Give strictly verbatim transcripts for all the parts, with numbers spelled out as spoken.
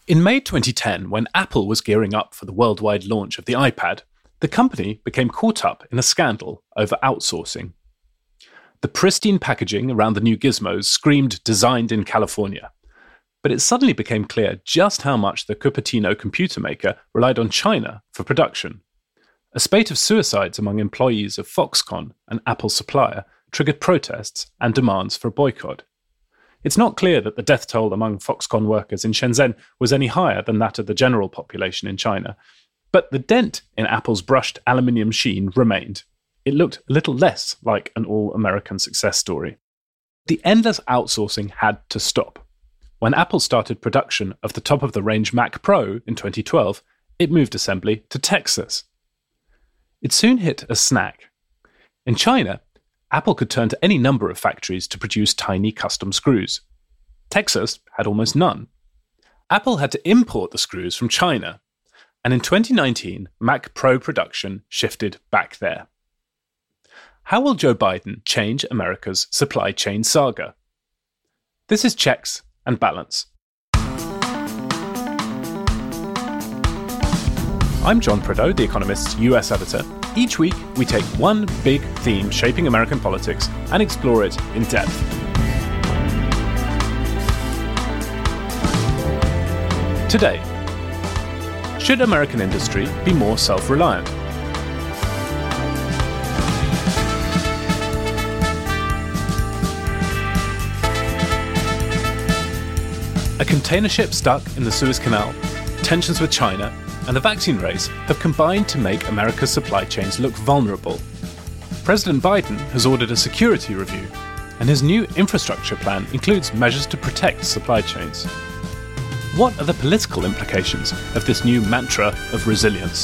In May twenty ten, when Apple was gearing up for the worldwide launch of the iPad, the company became caught up in a scandal over outsourcing. The pristine packaging around the new gizmos screamed designed in California. But it suddenly became clear just how much the Cupertino computer maker relied on China for production. A spate of suicides among employees of Foxconn, an Apple supplier, triggered protests and demands for a boycott. It's not clear that the death toll among Foxconn workers in Shenzhen was any higher than that of the general population in China, but the dent in Apple's brushed aluminium sheen remained. It looked a little less like an all-American success story. The endless outsourcing had to stop. When Apple started production of the top-of-the-range Mac Pro in twenty twelve, it moved assembly to Texas. It soon hit a snag. In China, Apple could turn to any number of factories to produce tiny custom screws. Texas had almost none. Apple had to import the screws from China, and in twenty nineteen, Mac Pro production shifted back there. How will Joe Biden change America's supply chain saga? This is Checks and Balance. I'm John Prideaux, The Economist's U S editor. Each week, we take one big theme shaping American politics and explore it in depth. Today, should American industry be more self-reliant? A container ship stuck in the Suez Canal, tensions with China, and the vaccine race have combined to make America's supply chains look vulnerable. President Biden has ordered a security review, and his new infrastructure plan includes measures to protect supply chains. What are the political implications of this new mantra of resilience?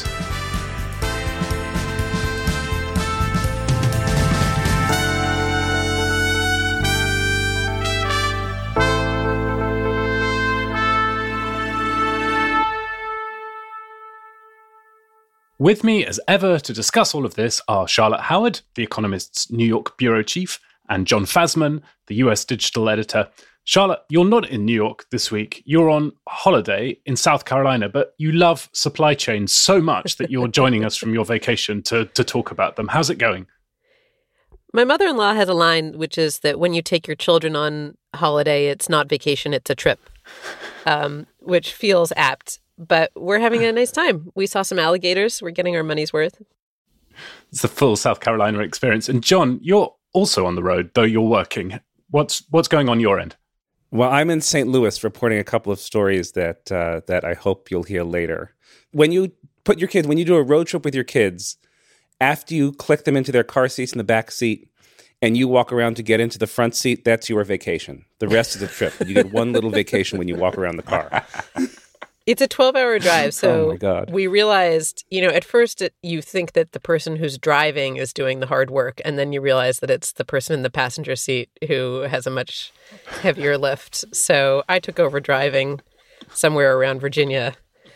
With me, as ever, to discuss all of this are Charlotte Howard, The Economist's New York bureau chief, and Jon Fasman, the U S digital editor. Charlotte, you're not in New York this week. You're on holiday in South Carolina, but you love supply chains so much that you're joining us from your vacation to, to talk about them. How's it going? My mother-in-law has a line, which is that when you take your children on holiday, it's not vacation, it's a trip, um, which feels apt. But we're having a nice time. We saw some alligators. We're getting our money's worth. It's the full South Carolina experience. And John, you're also on the road, though you're working. What's what's going on your end? Well, I'm in Saint Louis reporting a couple of stories that uh, that I hope you'll hear later. When you put your kids, when you do a road trip with your kids, after you click them into their car seats in the back seat, and you walk around to get into the front seat, that's your vacation. The rest is a trip. You get one little vacation when you walk around the car. It's a twelve-hour drive, so oh my God. We realized, you know, at first it, you think that the person who's driving is doing the hard work, and then you realize that it's the person in the passenger seat who has a much heavier lift. So I took over driving somewhere around Virginia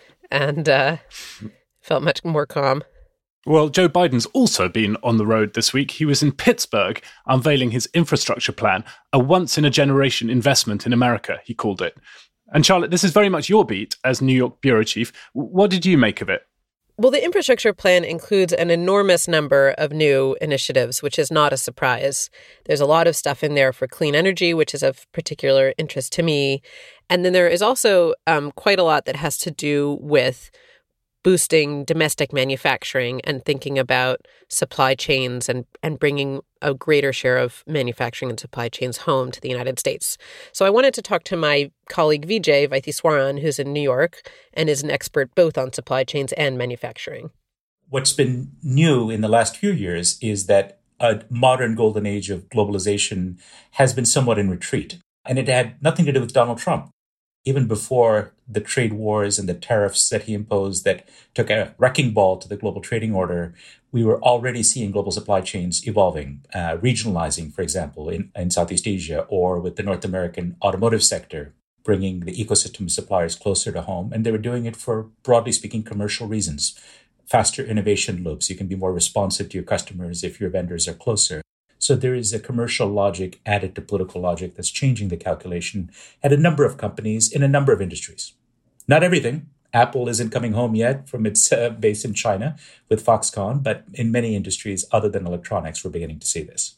and uh, felt much more calm. Well, Joe Biden's also been on the road this week. He was in Pittsburgh unveiling his infrastructure plan, a once-in-a-generation investment in America, he called it. And Charlotte, this is very much your beat as New York bureau chief. What did you make of it? Well, the infrastructure plan includes an enormous number of new initiatives, which is not a surprise. There's a lot of stuff in there for clean energy, which is of particular interest to me. And then there is also um, quite a lot that has to do with boosting domestic manufacturing and thinking about supply chains and, and bringing a greater share of manufacturing and supply chains home to the United States. So I wanted to talk to my colleague Vijay Vaitheswaran, who's in New York and is an expert both on supply chains and manufacturing. What's been new in the last few years is that a modern golden age of globalization has been somewhat in retreat. And it had nothing to do with Donald Trump. Even before the trade wars and the tariffs that he imposed that took a wrecking ball to the global trading order, we were already seeing global supply chains evolving, uh, regionalizing, for example, in, in Southeast Asia, or with the North American automotive sector, bringing the ecosystem of suppliers closer to home. And they were doing it for, broadly speaking, commercial reasons. Faster innovation loops. You can be more responsive to your customers if your vendors are closer. So there is a commercial logic added to political logic that's changing the calculation at a number of companies in a number of industries. Not everything. Apple isn't coming home yet from its uh, base in China with Foxconn, but in many industries other than electronics, we're beginning to see this.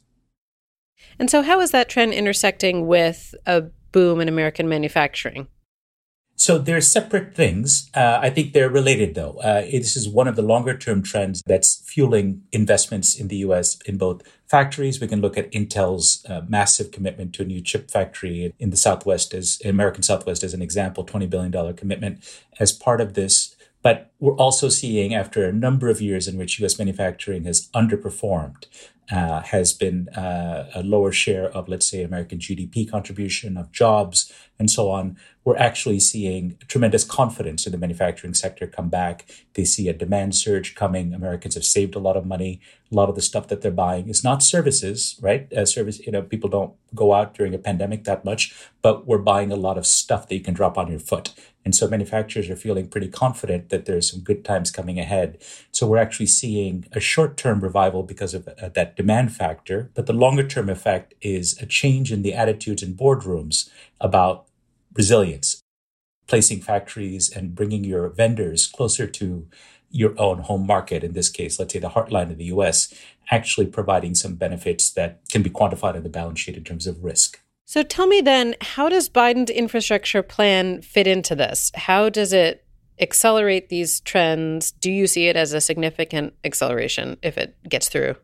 And so how is that trend intersecting with a boom in American manufacturing? So they're separate things. Uh, I think they're related, though. Uh, this is one of the longer-term trends that's fueling investments in the U S in both factories. We can look at Intel's uh, massive commitment to a new chip factory in the Southwest, as American Southwest, as an example, twenty billion dollars commitment as part of this. But we're also seeing, after a number of years in which U S manufacturing has underperformed, uh, has been uh, a lower share of, let's say, American G D P contribution, of jobs, and so on, we're actually seeing tremendous confidence in the manufacturing sector come back. They see a demand surge coming. Americans have saved a lot of money. A lot of the stuff that they're buying is not services, right? Uh, service, you know, people don't go out during a pandemic that much, but we're buying a lot of stuff that you can drop on your foot. And so manufacturers are feeling pretty confident that there's some good times coming ahead. So we're actually seeing a short-term revival because of uh, that demand factor. But the longer-term effect is a change in the attitudes in boardrooms about resilience, placing factories and bringing your vendors closer to your own home market. In this case, let's say the heartland of the U S, actually providing some benefits that can be quantified on the balance sheet in terms of risk. So tell me then, how does Biden's infrastructure plan fit into this? How does it accelerate these trends? Do you see it as a significant acceleration if it gets through?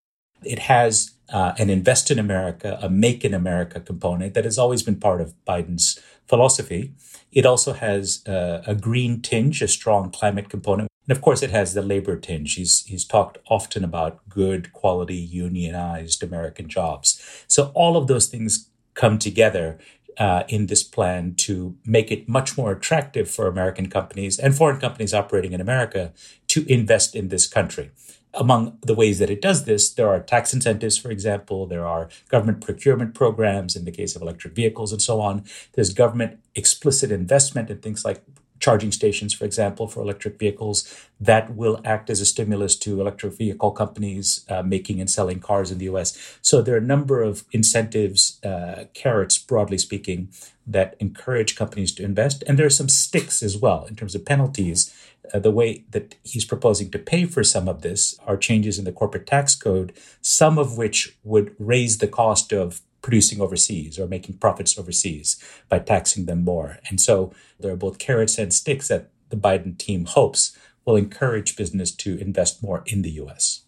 It has uh, an Invest in America, a Make in America component that has always been part of Biden's philosophy. It also has uh, a green tinge, a strong climate component. And of course, it has the labor tinge. He's, he's talked often about good, quality, unionized American jobs. So all of those things come together uh, in this plan to make it much more attractive for American companies and foreign companies operating in America to invest in this country. Among the ways that it does this, there are tax incentives, for example. There are government procurement programs in the case of electric vehicles and so on. There's government explicit investment in things like charging stations, for example, for electric vehicles that will act as a stimulus to electric vehicle companies uh, making and selling cars in the U S. So there are a number of incentives, uh, carrots, broadly speaking, that encourage companies to invest. And there are some sticks as well in terms of penalties. Uh, the way that he's proposing to pay for some of this are changes in the corporate tax code, some of which would raise the cost of producing overseas or making profits overseas by taxing them more. And so there are both carrots and sticks that the Biden team hopes will encourage business to invest more in the U S.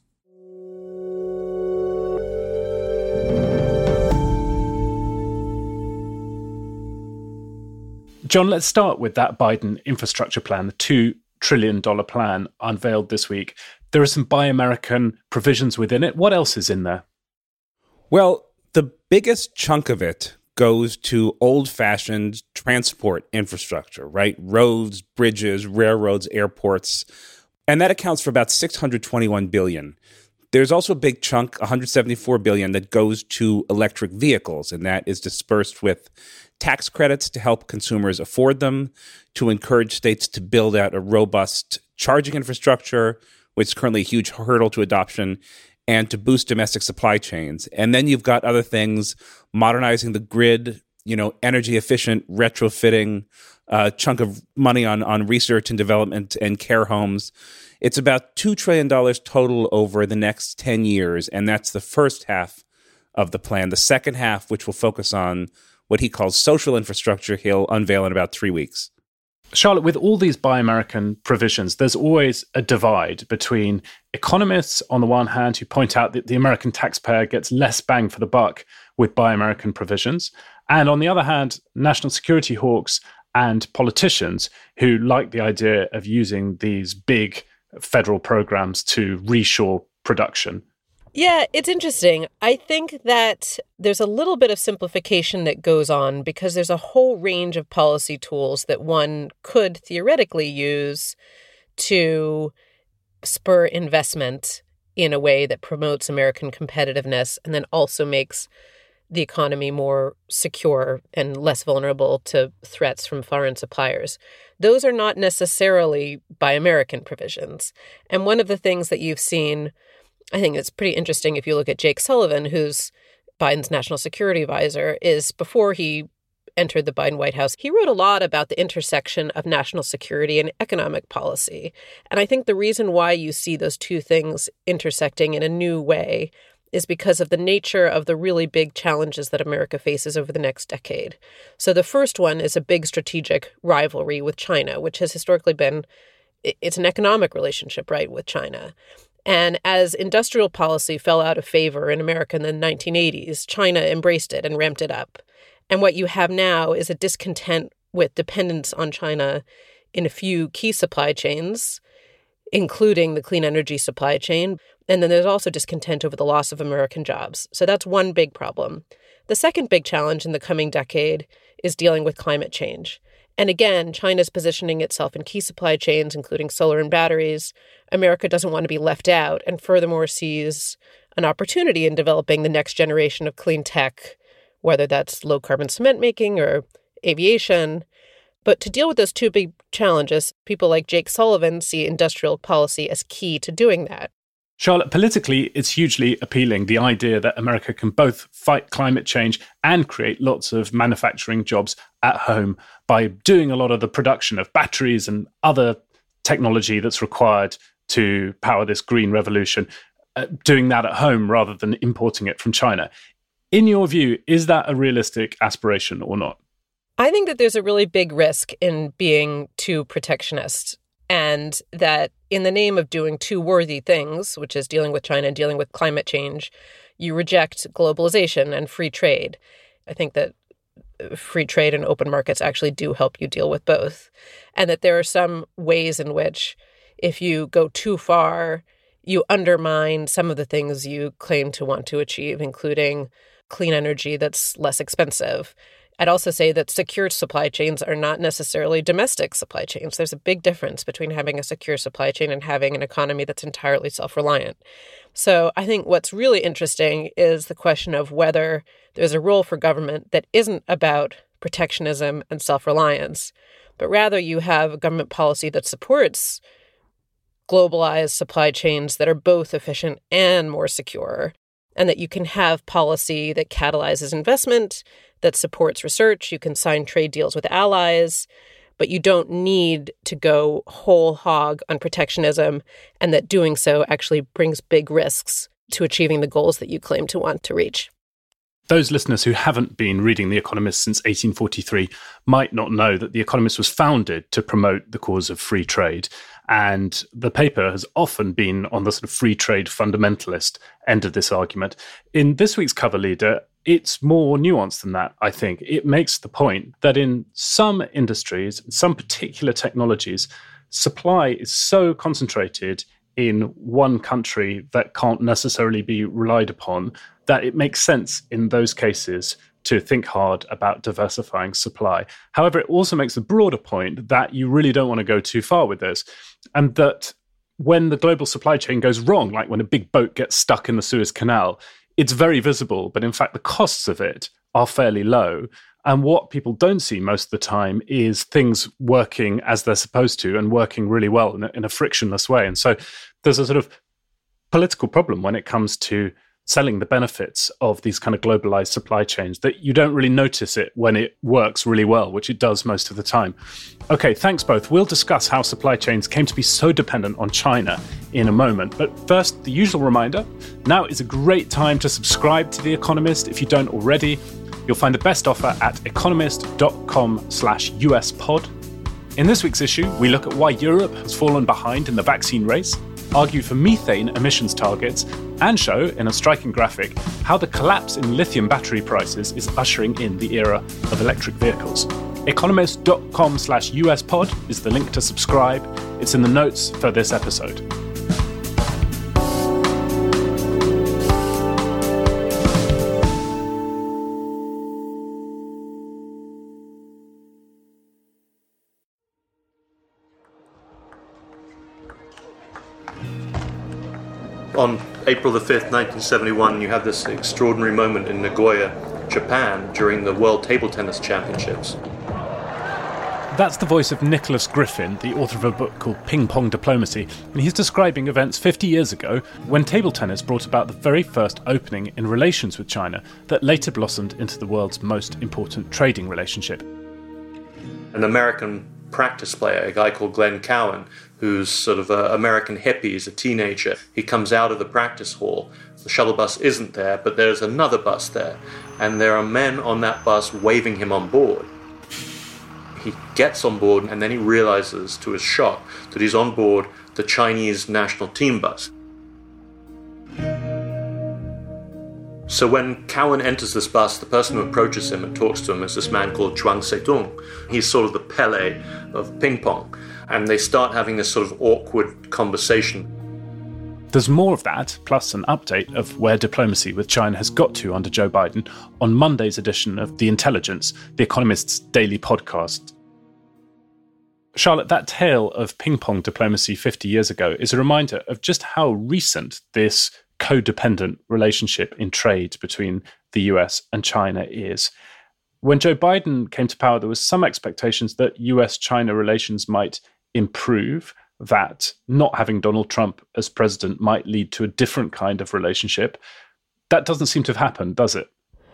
John, let's start with that Biden infrastructure plan, the two trillion dollars plan unveiled this week. There are some Buy American provisions within it. What else is in there? Well, the biggest chunk of it goes to old-fashioned transport infrastructure, right? Roads, bridges, railroads, airports. And that accounts for about six hundred twenty-one billion dollars. There's also a big chunk, one hundred seventy-four billion dollars, that goes to electric vehicles, and that is dispersed with tax credits to help consumers afford them, to encourage states to build out a robust charging infrastructure, which is currently a huge hurdle to adoption, and to boost domestic supply chains. And then you've got other things, modernizing the grid, you know, energy efficient retrofitting, a uh, chunk of money on, on research and development and care homes. It's about two trillion dollars total over the next ten years. And that's the first half of the plan. The second half, which will focus on what he calls social infrastructure, he'll unveil in about three weeks. Charlotte, with all these Buy American provisions, there's always a divide between economists on the one hand who point out that the American taxpayer gets less bang for the buck with Buy American provisions, and on the other hand, national security hawks and politicians who like the idea of using these big federal programs to reshore production. Yeah, it's interesting. I think that there's a little bit of simplification that goes on because there's a whole range of policy tools that one could theoretically use to spur investment in a way that promotes American competitiveness and then also makes the economy more secure and less vulnerable to threats from foreign suppliers. Those are not necessarily Buy American provisions. And one of the things that you've seen, I think it's pretty interesting if you look at Jake Sullivan, who's Biden's national security advisor, is before he entered the Biden White House, he wrote a lot about the intersection of national security and economic policy. And I think the reason why you see those two things intersecting in a new way is because of the nature of the really big challenges that America faces over the next decade. So the first one is a big strategic rivalry with China, which has historically been, it's an economic relationship, right, with China. And as industrial policy fell out of favor in America in the nineteen eighties, China embraced it and ramped it up. And what you have now is a discontent with dependence on China in a few key supply chains, including the clean energy supply chain. And then there's also discontent over the loss of American jobs. So that's one big problem. The second big challenge in the coming decade is dealing with climate change. And again, China's positioning itself in key supply chains, including solar and batteries. America doesn't want to be left out and furthermore sees an opportunity in developing the next generation of clean tech, whether that's low-carbon cement making or aviation. But to deal with those two big challenges, people like Jake Sullivan see industrial policy as key to doing that. Charlotte, politically, it's hugely appealing, the idea that America can both fight climate change and create lots of manufacturing jobs at home by doing a lot of the production of batteries and other technology that's required to power this green revolution, uh, doing that at home rather than importing it from China. In your view, is that a realistic aspiration or not? I think that there's a really big risk in being too protectionist, and that in the name of doing two worthy things, which is dealing with China and dealing with climate change, you reject globalization and free trade. I think that free trade and open markets actually do help you deal with both. And that there are some ways in which if you go too far, you undermine some of the things you claim to want to achieve, including clean energy that's less expensive. I'd also say that secure supply chains are not necessarily domestic supply chains. There's a big difference between having a secure supply chain and having an economy that's entirely self-reliant. So I think what's really interesting is the question of whether there's a role for government that isn't about protectionism and self-reliance, but rather you have a government policy that supports globalized supply chains that are both efficient and more secure, and that you can have policy that catalyzes investment, that supports research. You can sign trade deals with allies, but you don't need to go whole hog on protectionism, and that doing so actually brings big risks to achieving the goals that you claim to want to reach. Those listeners who haven't been reading The Economist since eighteen forty-three might not know that The Economist was founded to promote the cause of free trade. And the paper has often been on the sort of free trade fundamentalist end of this argument. In this week's cover leader, it's more nuanced than that, I think. It makes the point that in some industries, some particular technologies, supply is so concentrated in one country that can't necessarily be relied upon that it makes sense in those cases to think hard about diversifying supply. However, it also makes a broader point that you really don't want to go too far with this, and that when the global supply chain goes wrong, like when a big boat gets stuck in the Suez Canal, it's very visible, but in fact, the costs of it are fairly low. And what people don't see most of the time is things working as they're supposed to and working really well in a, in a frictionless way. And so there's a sort of political problem when it comes to selling the benefits of these kind of globalized supply chains, that you don't really notice it when it works really well, which it does most of the time. Okay, thanks both. We'll discuss how supply chains came to be so dependent on China in a moment. But first, the usual reminder, now is a great time to subscribe to The Economist if you don't already. You'll find the best offer at economist.com slash US pod. In this week's issue, we look at why Europe has fallen behind in the vaccine race, argue for methane emissions targets, and show, in a striking graphic, how the collapse in lithium battery prices is ushering in the era of electric vehicles. Economist.com slash US pod is the link to subscribe. It's in the notes for this episode. On April the fifth, nineteen seventy-one, you have this extraordinary moment in Nagoya, Japan, during the World Table Tennis Championships. That's the voice of Nicholas Griffin, the author of a book called Ping Pong Diplomacy, and he's describing events fifty years ago when table tennis brought about the very first opening in relations with China that later blossomed into the world's most important trading relationship. An American practice player, a guy called Glenn Cowan, who's sort of an American hippie, he's a teenager. He comes out of the practice hall. The shuttle bus isn't there, but there's another bus there, and there are men on that bus waving him on board. He gets on board, and then he realizes, to his shock, that he's on board the Chinese national team bus. So when Cowan enters this bus, the person who approaches him and talks to him is this man called Chuang Tse-tung. He's sort of the Pele of ping pong, and they start having this sort of awkward conversation. There's more of that, plus an update of where diplomacy with China has got to under Joe Biden on Monday's edition of The Intelligence, The Economist's daily podcast. Charlotte, that tale of ping-pong diplomacy fifty years ago is a reminder of just how recent this codependent relationship in trade between the U S and China is. When Joe Biden came to power, there was some expectations that U S China relations might improve, that not having Donald Trump as president might lead to a different kind of relationship. That doesn't seem to have happened, does it?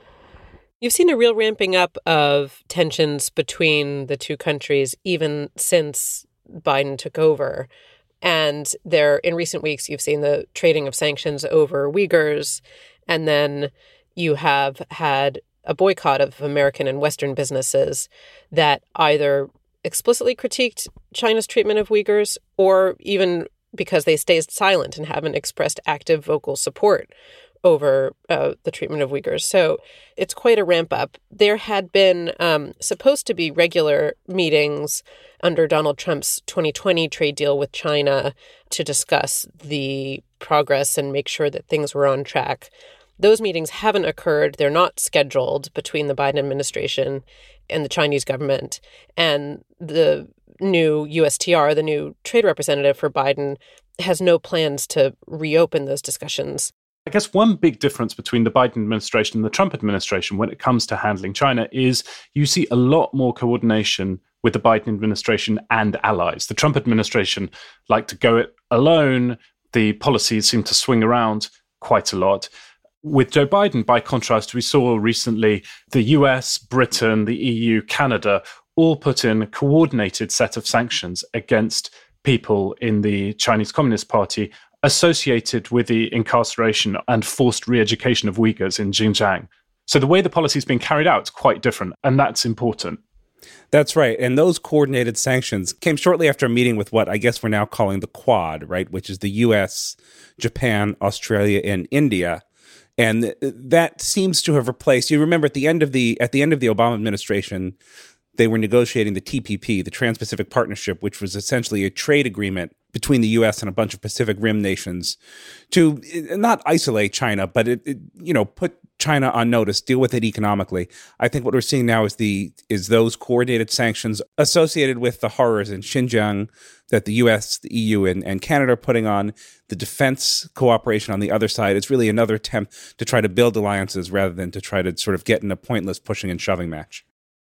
You've seen a real ramping up of tensions between the two countries, even since Biden took over. And there, in recent weeks, you've seen the trading of sanctions over Uyghurs, and then you have had a boycott of American and Western businesses that either explicitly critiqued China's treatment of Uyghurs, or even because they stayed silent and haven't expressed active vocal support over uh, the treatment of Uyghurs. So it's quite a ramp up. There had been um, supposed to be regular meetings under Donald Trump's twenty twenty trade deal with China to discuss the progress and make sure that things were on track. Those meetings haven't occurred. They're not scheduled between the Biden administration and the Chinese government. And the new U S T R, the new trade representative for Biden, has no plans to reopen those discussions. I guess one big difference between the Biden administration and the Trump administration when it comes to handling China is you see a lot more coordination with the Biden administration and allies. The Trump administration liked to go it alone. The policies seem to swing around quite a lot. With Joe Biden, by contrast, we saw recently the U S, Britain, the E U, Canada all put in a coordinated set of sanctions against people in the Chinese Communist Party associated with the incarceration and forced re-education of Uyghurs in Xinjiang. So the way the policy is being carried out is quite different, and that's important. That's right. And those coordinated sanctions came shortly after a meeting with what I guess we're now calling the Quad, right, which is the U S, Japan, Australia, and India. And that seems to have replaced, you remember at the end of the at the end of the Obama administration, they were negotiating the T P P, the Trans-Pacific Partnership, which was essentially a trade agreement between the U S and a bunch of Pacific Rim nations to not isolate China, but it, it you know put China on notice, deal with it economically. I think what we're seeing now is the is those coordinated sanctions associated with the horrors in Xinjiang that the U S, the E U, and, and Canada are putting on, the defense cooperation on the other side. It's really another attempt to try to build alliances rather than to try to sort of get in a pointless pushing and shoving match.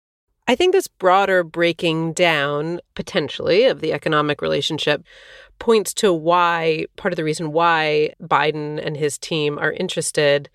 I think this broader breaking down, potentially, of the economic relationship points to why, part of the reason why Biden and his team are interested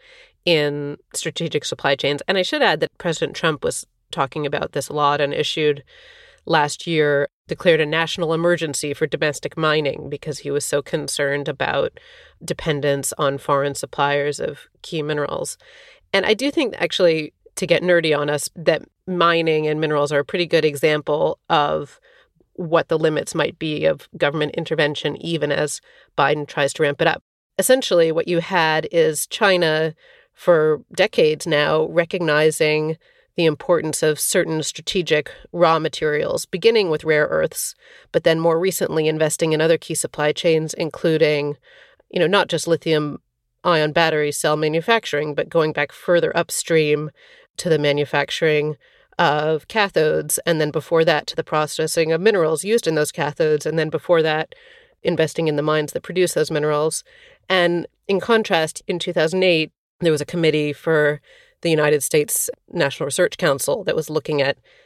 in strategic supply chains. And I should add that President Trump was talking about this a lot and issued last year, declared a national emergency for domestic mining because he was so concerned about dependence on foreign suppliers of key minerals. And I do think, actually, to get nerdy on us, that mining and minerals are a pretty good example of what the limits might be of government intervention, even as Biden tries to ramp it up. Essentially, what you had is China, for decades now, recognizing the importance of certain strategic raw materials, beginning with rare earths, but then more recently investing in other key supply chains, including, you know, not just lithium ion battery cell manufacturing, but going back further upstream to the manufacturing of cathodes, and then before that to the processing of minerals used in those cathodes, and then before that investing in the mines that produce those minerals. And in contrast, in two thousand eight, there was a committee for the United States National Research Council that was looking at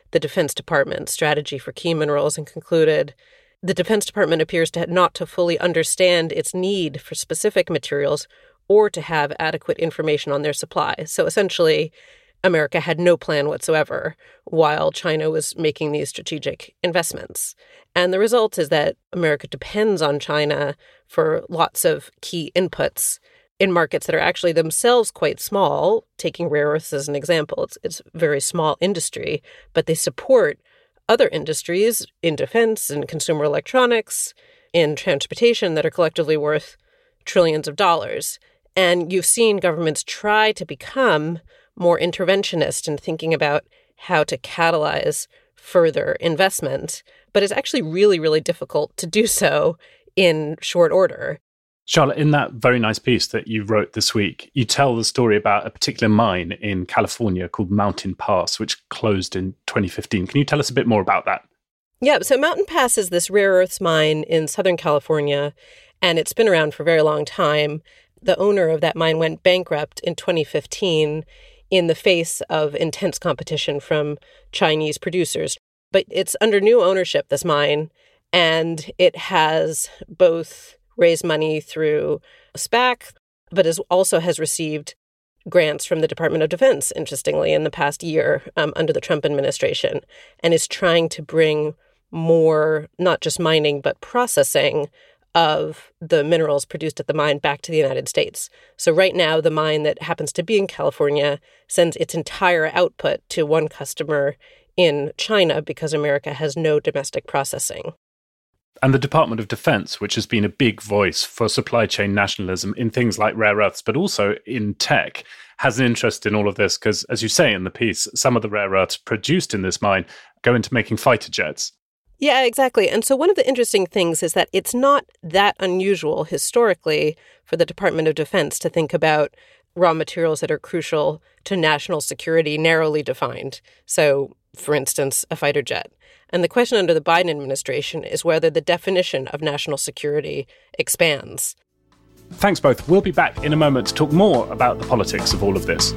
the Defense Department's strategy for key minerals and concluded the Defense Department appears to not to fully understand its need for specific materials or to have adequate information on their supply. So essentially, America had no plan whatsoever while China was making these strategic investments. And the result is that America depends on China for lots of key inputs in markets that are actually themselves quite small. Taking rare earths as an example, it's, it's a very small industry, but they support other industries in defense and consumer electronics, in transportation that are collectively worth trillions of dollars. And you've seen governments try to become more interventionist in thinking about how to catalyze further investment, but it's actually really, really difficult to do so in short order. Charlotte, in that very nice piece that you wrote this week, you tell the story about a particular mine in California called Mountain Pass, which closed in twenty fifteen. Can you tell us a bit more about that? Yeah, so Mountain Pass is this rare earths mine in Southern California, and it's been around for a very long time. The owner of that mine went bankrupt in twenty fifteen in the face of intense competition from Chinese producers. But it's under new ownership, this mine, and it has both raised money through a SPAC, but is also has received grants from the Department of Defense, interestingly, in the past year um, under the Trump administration, and is trying to bring more, not just mining, but processing of the minerals produced at the mine back to the United States. So right now, the mine that happens to be in California sends its entire output to one customer in China because America has no domestic processing. And the Department of Defense, which has been a big voice for supply chain nationalism in things like rare earths, but also in tech, has an interest in all of this because, as you say in the piece, some of the rare earths produced in this mine go into making fighter jets. Yeah, exactly. And so one of the interesting things is that it's not that unusual historically for the Department of Defense to think about raw materials that are crucial to national security narrowly defined. So, for instance, a fighter jet. And the question under the Biden administration is whether the definition of national security expands. Thanks both. We'll be back in a moment to talk more about the politics of all of this.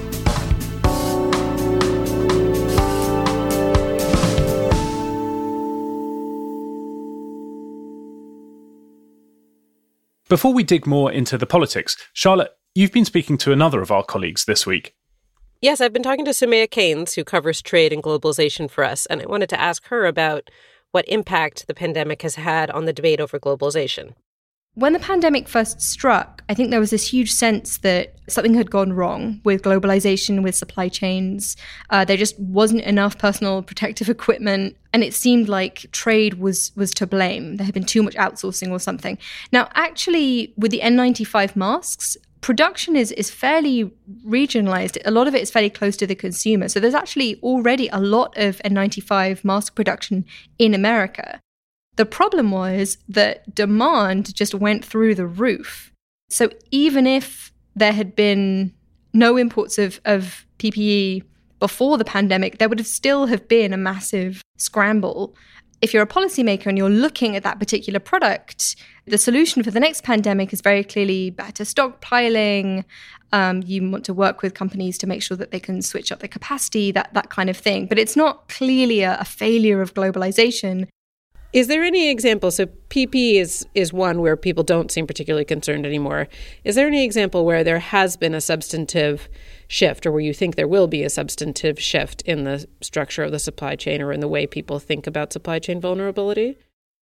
Before we dig more into the politics, Charlotte, you've been speaking to another of our colleagues this week. Yes, I've been talking to Soumaya Keynes, who covers trade and globalization for us, and I wanted to ask her about what impact the pandemic has had on the debate over globalization. When the pandemic first struck, I think there was this huge sense that something had gone wrong with globalization, with supply chains. Uh, there just wasn't enough personal protective equipment, and it seemed like trade was was to blame. There had been too much outsourcing or something. Now, actually, with the N ninety-five masks, production is, is fairly regionalized. A lot of it is fairly close to the consumer. So there's actually already a lot of N ninety-five mask production in America. The problem was that demand just went through the roof. So even if there had been no imports of, of P P E before the pandemic, there would have still have been a massive scramble. If you're a policymaker and you're looking at that particular product, the solution for the next pandemic is very clearly better stockpiling. Um, you want to work with companies to make sure that they can switch up their capacity, that that kind of thing. But it's not clearly a, a failure of globalization. Is there any example? So P P E is is one where people don't seem particularly concerned anymore. Is there any example where there has been a substantive shift, or where you think there will be a substantive shift in the structure of the supply chain or in the way people think about supply chain vulnerability?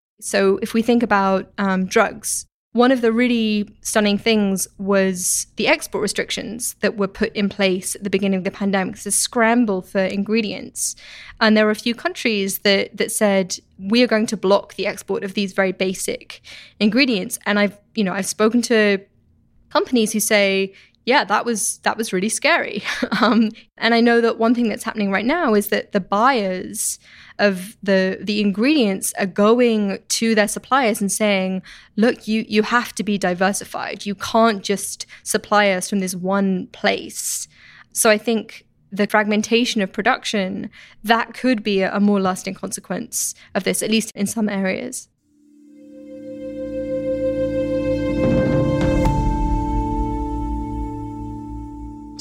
So if we think about um, drugs, one of the really stunning things was the export restrictions that were put in place at the beginning of the pandemic. It's a scramble for ingredients. And there were a few countries that that said, we are going to block the export of these very basic ingredients. And I've, you know, I've spoken to companies who say, yeah, that was that was really scary. um, and I know that one thing that's happening right now is that the buyers of the the ingredients are going to their suppliers and saying, look, you you have to be diversified. You can't just supply us from this one place. So I think the fragmentation of production, that could be a, a more lasting consequence of this, at least in some areas.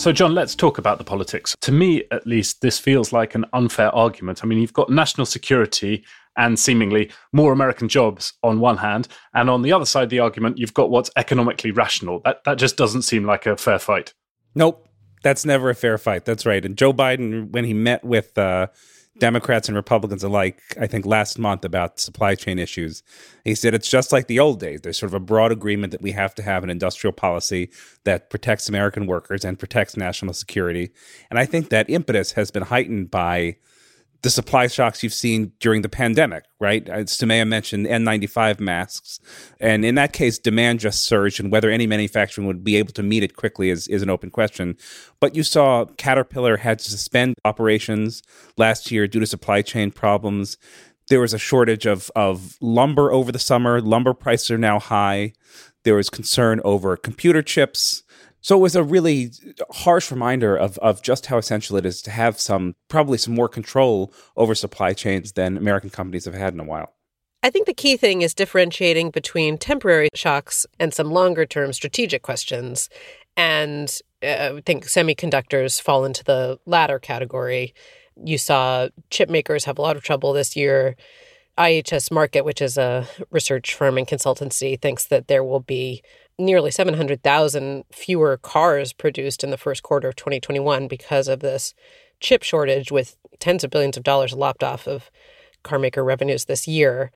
So, John, let's talk about the politics. To me, at least, this feels like an unfair argument. I mean, you've got national security and seemingly more American jobs on one hand, and on the other side of the argument, you've got what's economically rational. That that just doesn't seem like a fair fight. Nope, that's never a fair fight. That's right. And Joe Biden, when he met with uh, Democrats and Republicans alike, I think last month about supply chain issues, he said it's just like the old days. There's sort of a broad agreement that we have to have an industrial policy that protects American workers and protects national security. And I think that impetus has been heightened by the supply shocks you've seen during the pandemic, right? Sumaya mentioned N ninety-five masks. And in that case, demand just surged, and whether any manufacturing would be able to meet it quickly is, is an open question. But you saw Caterpillar had to suspend operations last year due to supply chain problems. There was a shortage of, of lumber over the summer. Lumber prices are now high. There was concern over computer chips. So it was a really harsh reminder of, of just how essential it is to have some, probably some more control over supply chains than American companies have had in a while. I think the key thing is differentiating between temporary shocks and some longer-term strategic questions. And uh, I think semiconductors fall into the latter category. You saw chip makers have a lot of trouble this year. I H S Markit, which is a research firm and consultancy, thinks that there will be nearly seven hundred thousand fewer cars produced in the first quarter of twenty twenty-one because of this chip shortage, with tens of billions of dollars lopped off of car maker revenues this year.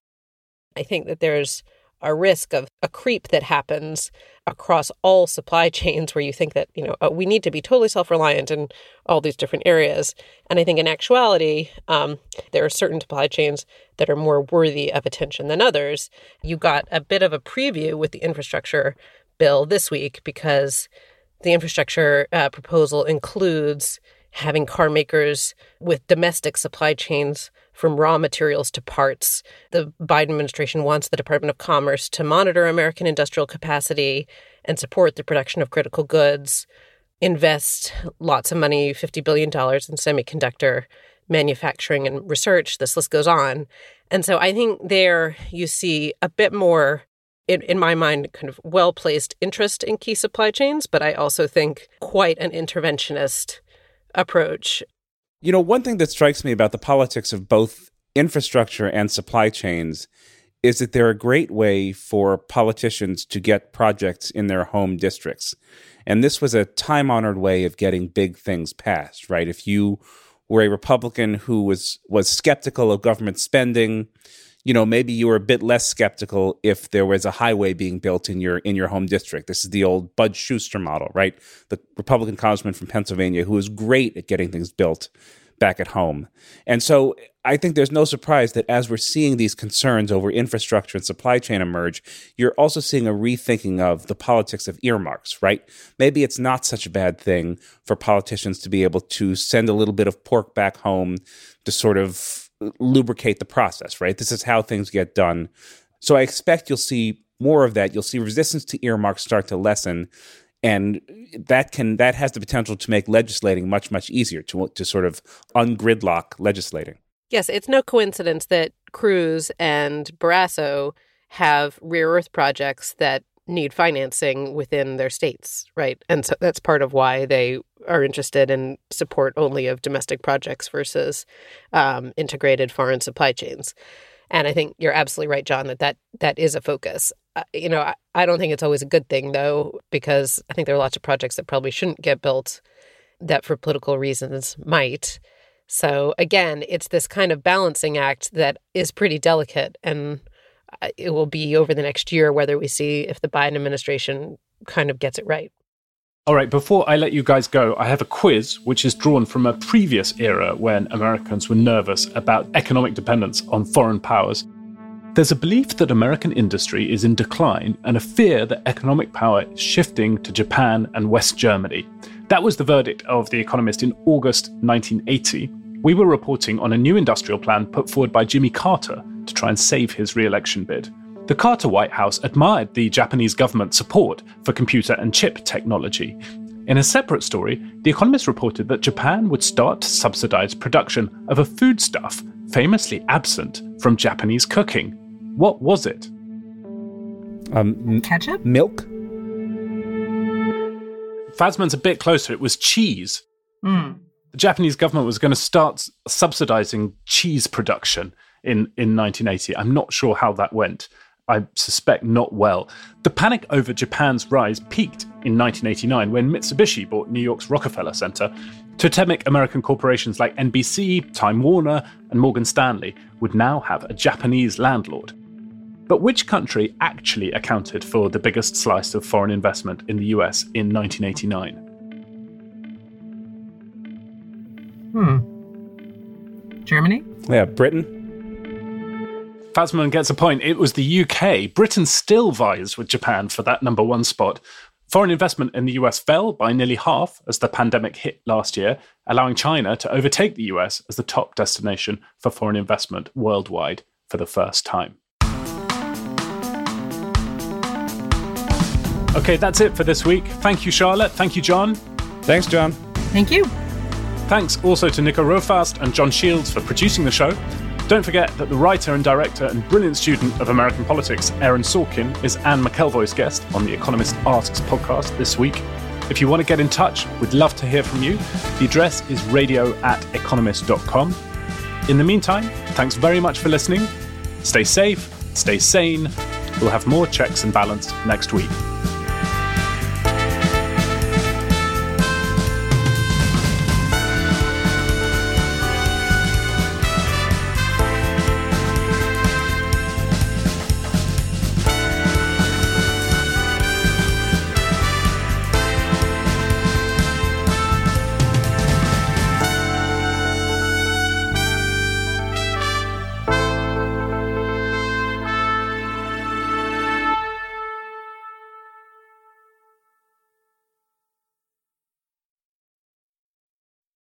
I think that there's a risk of a creep that happens across all supply chains where you think that, you know, uh, we need to be totally self-reliant in all these different areas. And I think in actuality, um, there are certain supply chains that are more worthy of attention than others. You got a bit of a preview with the infrastructure bill this week because the infrastructure uh, proposal includes having car makers with domestic supply chains from raw materials to parts. The Biden administration wants the Department of Commerce to monitor American industrial capacity and support the production of critical goods, invest lots of money, fifty billion dollars in semiconductor manufacturing and research. This list goes on. And so I think there you see a bit more, in, in my mind, kind of well-placed interest in key supply chains, but I also think quite an interventionist approach. You know, one thing that strikes me about the politics of both infrastructure and supply chains is that they're a great way for politicians to get projects in their home districts. And this was a time-honored way of getting big things passed, right? If you were a Republican who was was skeptical of government spending, you know, maybe you were a bit less skeptical if there was a highway being built in your in your home district. This is the old Bud Schuster model, right? The Republican congressman from Pennsylvania who was great at getting things built back at home. And so I think there's no surprise that as we're seeing these concerns over infrastructure and supply chain emerge, you're also seeing a rethinking of the politics of earmarks, right? Maybe it's not such a bad thing for politicians to be able to send a little bit of pork back home to sort of lubricate the process, right? This is how things get done. So I expect you'll see more of that. You'll see resistance to earmarks start to lessen. And that can that has the potential to make legislating much, much easier, to to sort of ungridlock legislating. Yes, it's no coincidence that Cruz and Barrasso have rare earth projects that need financing within their states, right? And so that's part of why they are interested in support only of domestic projects versus um, integrated foreign supply chains. And I think you're absolutely right, John, that that, that is a focus. Uh, you know, I, I don't think it's always a good thing, though, because I think there are lots of projects that probably shouldn't get built that for political reasons might. So again, it's this kind of balancing act that is pretty delicate, and it will be over the next year whether we see if the Biden administration kind of gets it right. All right, before I let you guys go, I have a quiz which is drawn from a previous era when Americans were nervous about economic dependence on foreign powers. There's a belief that American industry is in decline and a fear that economic power is shifting to Japan and West Germany. That was the verdict of The Economist in August nineteen eighty. We were reporting on a new industrial plan put forward by Jimmy Carter to try and save his re-election bid. The Carter White House admired the Japanese government's support for computer and chip technology. In a separate story, The Economist reported that Japan would start to subsidize production of a foodstuff famously absent from Japanese cooking. What was it? Um, Ketchup? Milk? Fasman's a bit closer. It was cheese. Mm. The Japanese government was going to start subsidizing cheese production in, in nineteen eighty. I'm not sure how that went. I suspect not well. The panic over Japan's rise peaked in nineteen eighty-nine when Mitsubishi bought New York's Rockefeller Center. Totemic American corporations like N B C, Time Warner, and Morgan Stanley would now have a Japanese landlord. But which country actually accounted for the biggest slice of foreign investment in the U S in nineteen eighty-nine? Hmm. Germany? Yeah, Britain. Fasman gets a point. It was the U K. Britain still vies with Japan for that number one spot. Foreign investment in the U S fell by nearly half as the pandemic hit last year, allowing China to overtake the U S as the top destination for foreign investment worldwide for the first time. Okay, that's it for this week. Thank you, Charlotte. Thank you, John. Thanks, John. Thank you. Thanks also to Nico Rofast and John Shields for producing the show. Don't forget that the writer and director and brilliant student of American politics, Aaron Sorkin, is Anne McElvoy's guest on the Economist Asks podcast this week. If you want to get in touch, we'd love to hear from you. The address is radio at economist dot com. In the meantime, thanks very much for listening. Stay safe, stay sane. We'll have more Checks and Balance next week.